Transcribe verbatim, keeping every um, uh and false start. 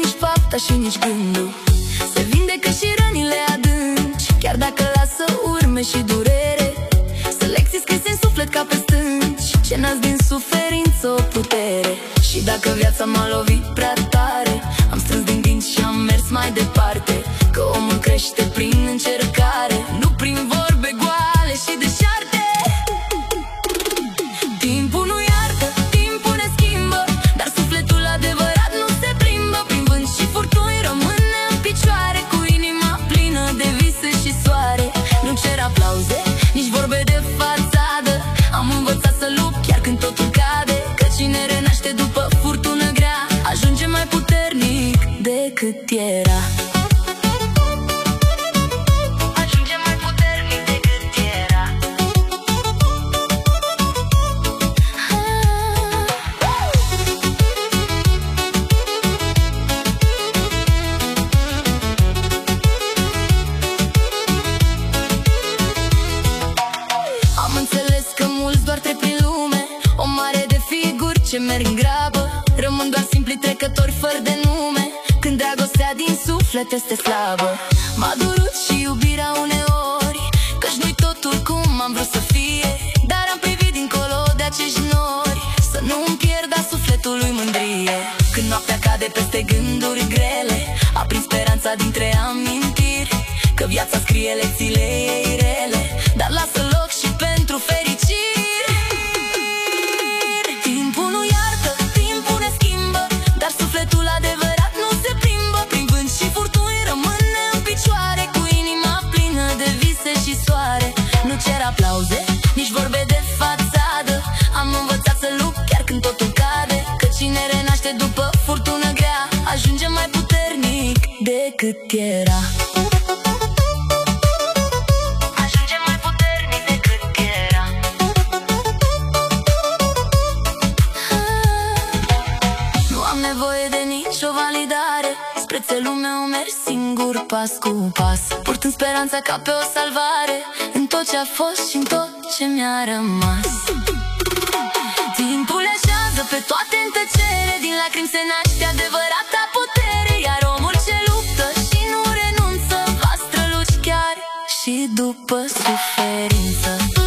nici fapta și nici gândul. Se vindecă și rănile adânci, chiar dacă lasă urme și durere. Să lecții scrise în suflet ca pe stânci, ce nasc din suferință o putere. Și dacă viața m-a lovit prea tare, am strâns din dinți și am mers mai departe. Că omul crește prin încercare, nu prin vorbe goale și deșarte. Timpul nu iartă, timpul ne schimbă, dar sufletul adevărat nu se plimbă. Prin vânt și furtuni rămâne în picioare, cu inima plină de vise și soare. Nu cer aplauze, nici vorbe de fațadă, am învățat să lupt chiar când totul cade. Că cine renaște după furtună grea, ajunge mai puternic decât era. Ce merg în grabă, rămân doar simpli trecători fără de nume. Când dragostea din suflet este slabă, m-a durut și iubirea uneori, căci nu-i totul cum am vrut să fie. Dar am privit dincolo de acești nori, să nu-mi pierd a sufletului mândrie. Când noaptea cade peste gânduri grele, aprind speranța dintre amintiri, că viața scrie lecțiile ei rele, dar lasă loc și pentru fericiri. Nu cer aplauze, nici vorbe de fațadă, am învățat să lupt chiar când totul cade. Că cine renaște după furtună grea, ajunge mai puternic decât era. Ajunge mai puternic decât era. Nu am nevoie de nicio validare, spre țelul meu merg singur pas cu pas, purtând speranța ca pe o salvare, în tot ce a fost și în tot ce mi-a rămas. Timpul așează pe toate în tăcere, din lacrimi se naște adevărata putere. Iar omul ce luptă și nu renunță va străluci chiar și după suferință.